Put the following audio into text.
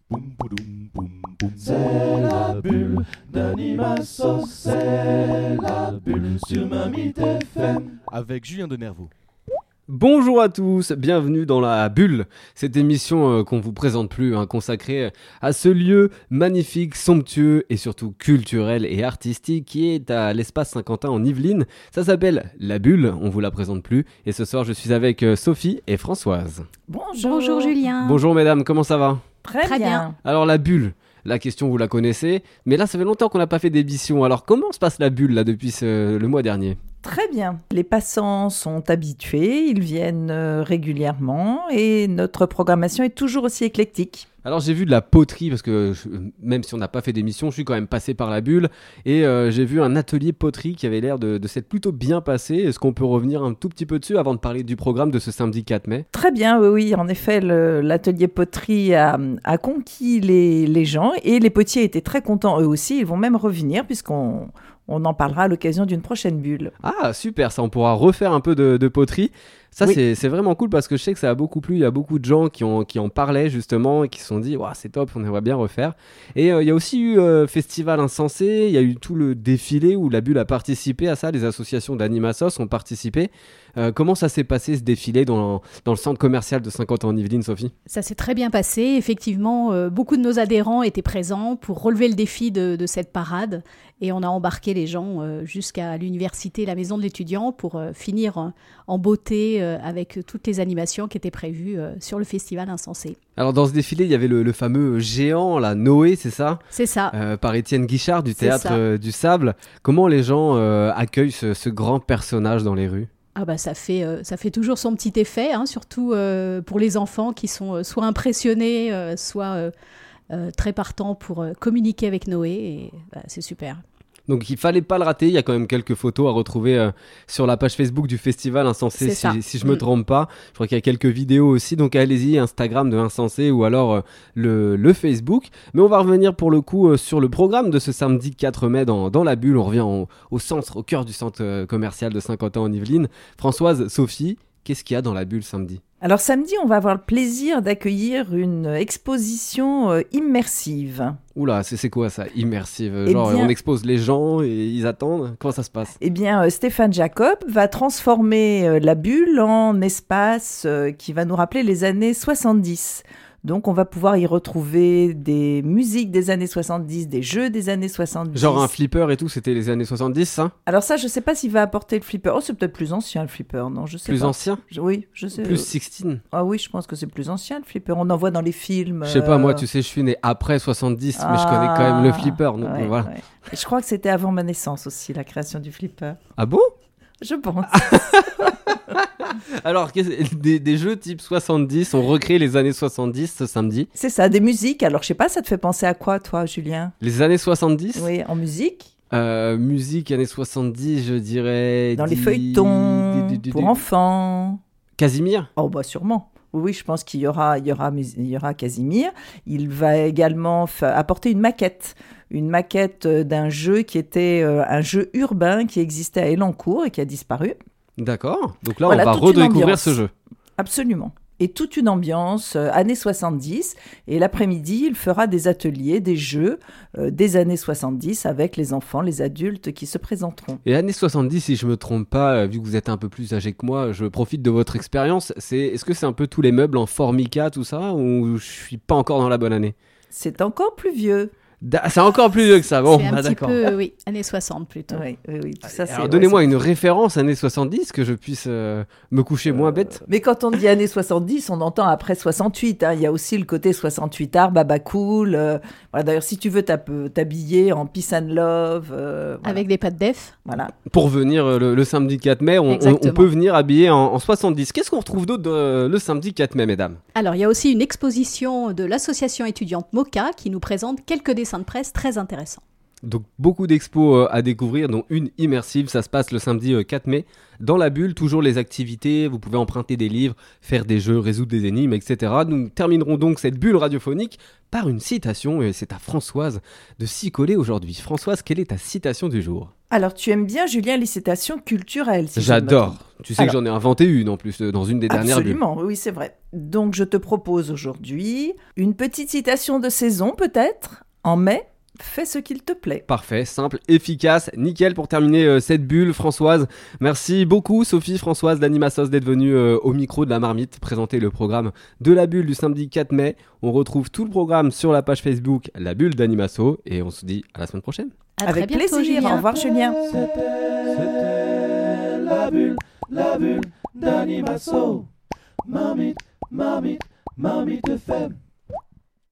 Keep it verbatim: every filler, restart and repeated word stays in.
C'est la bulle d'Animasso, c'est la bulle sur Mamie F M. Avec Julien Denervaux. Bonjour à tous, bienvenue dans la bulle, cette émission euh, qu'on vous présente plus, hein, consacrée à ce lieu magnifique, somptueux et surtout culturel et artistique qui est à l'espace Saint-Quentin en Yvelines. Ça s'appelle la bulle, on vous la présente plus. Et ce soir je suis avec euh, Sophie et Françoise. Bonjour. Bonjour Julien. Bonjour mesdames, comment ça va ? Très, Très bien. bien. Alors la bulle, la question vous la connaissez, mais là ça fait longtemps qu'on n'a pas fait d'émission. Alors comment se passe la bulle là depuis ce, le mois dernier ? Très bien. Les passants sont habitués, ils viennent euh, régulièrement et notre programmation est toujours aussi éclectique. Alors j'ai vu de la poterie parce que je, même si on n'a pas fait d'émission, je suis quand même passé par la bulle et euh, j'ai vu un atelier poterie qui avait l'air de, de s'être plutôt bien passé. Est-ce qu'on peut revenir un tout petit peu dessus avant de parler du programme de ce samedi quatre mai ? Très bien, oui, oui. En effet, le, l'atelier poterie a, a conquis les, les gens et les potiers étaient très contents eux aussi. Ils vont même revenir puisqu'on... On en parlera à l'occasion d'une prochaine bulle. Ah, super, ça, on pourra refaire un peu de, de poterie. Ça, oui. c'est, c'est vraiment cool parce que je sais que ça a beaucoup plu. Il y a beaucoup de gens qui, ont, qui en parlaient justement et qui se sont dit wow, « c'est top, on aimerait bien refaire ». Et euh, il y a aussi eu euh, Festival Insensé, il y a eu tout le défilé où la bulle a participé à ça. Les associations d'Animassos ont participé. Euh, comment ça s'est passé ce défilé dans, dans le centre commercial de Saint-Quentin en Yvelines, Sophie ? Ça s'est très bien passé. Effectivement, euh, beaucoup de nos adhérents étaient présents pour relever le défi de, de cette parade. Et on a embarqué les gens euh, jusqu'à l'université, la maison de l'étudiant, pour euh, finir euh, en beauté euh, avec toutes les animations qui étaient prévues euh, sur le Festival Insensé. Alors dans ce défilé, il y avait le, le fameux géant, là, Noé, c'est ça ? C'est ça. Euh, par Étienne Guichard du Théâtre euh, du Sable. Comment les gens euh, accueillent ce, ce grand personnage dans les rues ? Ah bah ça fait, euh, ça fait toujours son petit effet, hein, surtout euh, pour les enfants qui sont euh, soit impressionnés, euh, soit euh, euh, très partants pour euh, communiquer avec Noé. Et bah, c'est super. Donc il fallait pas le rater, il y a quand même quelques photos à retrouver euh, sur la page Facebook du Festival Insensé, si, si je me trompe pas. Je crois qu'il y a quelques vidéos aussi, donc allez-y, Instagram de Insensé ou alors euh, le, le Facebook. Mais on va revenir pour le coup euh, sur le programme de ce samedi quatre mai dans, dans la bulle. On revient au, au centre, au cœur du centre euh, commercial de Saint-Quentin en Yvelines. Françoise, Sophie, qu'est-ce qu'il y a dans la bulle samedi ? Alors samedi, on va avoir le plaisir d'accueillir une exposition euh, immersive. Oula, c'est, c'est quoi ça, immersive ? Genre, eh bien, on expose les gens et ils attendent ? Comment ça se passe ? Eh bien, euh, Stéphane Jacob va transformer euh, la bulle en espace euh, qui va nous rappeler les années soixante-dix. Donc, on va pouvoir y retrouver des musiques des années soixante-dix, des jeux des années soixante-dix. Genre un flipper et tout, c'était les années soixante-dix, ça ? Alors ça, je ne sais pas s'il va apporter le flipper. Oh, c'est peut-être plus ancien, le flipper, non, je sais plus pas. Plus ancien ? je, Oui, je sais. Plus sixteen ? Ah oui, je pense que c'est plus ancien, le flipper. On en voit dans les films. Je sais pas, moi, tu sais, je suis né après soixante-dix, ah, mais je connais quand même le flipper. Donc ouais, voilà. Ouais. Je crois que c'était avant ma naissance aussi, la création du flipper. Ah bon ? Je pense. Alors, des, des jeux type soixante-dix, on recrée les années soixante-dix ce samedi. C'est ça, des musiques. Alors, je sais pas, ça te fait penser à quoi, toi, Julien ? Les années soixante-dix ? Oui, en musique. Euh, musique, années soixante-dix, je dirais... Dans di... les feuilletons, di, di, di, pour di... enfants. Casimir ? Oh, bah sûrement. Oui, je pense qu'il y aura, il y aura, il y aura Casimir. Il va également f- apporter une maquette. Une maquette d'un jeu qui était euh, un jeu urbain qui existait à Elancourt et qui a disparu. D'accord. Donc là, voilà, on va redécouvrir ce jeu. Absolument. Et toute une ambiance euh, années soixante-dix. Et l'après-midi, il fera des ateliers, des jeux euh, des années soixante-dix avec les enfants, les adultes qui se présenteront. Et années soixante-dix, si je ne me trompe pas, vu que vous êtes un peu plus âgé que moi, je profite de votre expérience. C'est, est-ce que c'est un peu tous les meubles en formica, tout ça, ou je ne suis pas encore dans la bonne année ? C'est encore plus vieux. Da- c'est encore plus vieux que ça, bon, c'est un bah, petit d'accord. peu, oui, années soixante plutôt. Oui, oui, oui, tout ça, c'est, Alors donnez-moi ouais, une référence années soixante-dix, que je puisse euh, me coucher euh, moins bête. Mais quand on dit années soixante-dix, on entend après soixante-huit. Hein. Il y a aussi le côté soixante-huit art, baba cool. Euh, voilà, d'ailleurs, si tu veux t'habiller en peace and love. Euh, voilà. Avec des pattes def. Voilà. Pour venir le, le samedi quatre mai, on, on, on peut venir habiller en, en soixante-dix. Qu'est-ce qu'on retrouve d'autre de, le samedi quatre mai, mesdames ? Alors, il y a aussi une exposition de l'association étudiante MOCA qui nous présente quelques dessins de presse très intéressants. Donc beaucoup d'expos à découvrir, dont une immersive, ça se passe le samedi quatre mai. Dans la bulle, toujours les activités, vous pouvez emprunter des livres, faire des jeux, résoudre des énigmes, et cetera. Nous terminerons donc cette bulle radiophonique par une citation, et c'est à Françoise de s'y coller aujourd'hui. Françoise, quelle est ta citation du jour ? Alors, tu aimes bien, Julien, les citations culturelles, si J'adore. Tu sais Alors, que j'en ai inventé une en plus, dans une des dernières bulles. Absolument, oui, c'est vrai. Donc, je te propose aujourd'hui une petite citation de saison, peut-être, en mai. Fais ce qu'il te plaît. Parfait, simple, efficace, nickel pour terminer euh, cette bulle. Françoise, merci beaucoup Sophie, Françoise d'Animasos d'être venue euh, au micro de la marmite présenter le programme de la bulle du samedi quatre mai. On retrouve tout le programme sur la page Facebook La Bulle d'Animaso et on se dit à la semaine prochaine. À Avec très bientôt, plaisir, Julien. Au revoir Julien. C'était, c'était la bulle, la bulle d'Animaso. Marmite, marmite, marmite F M.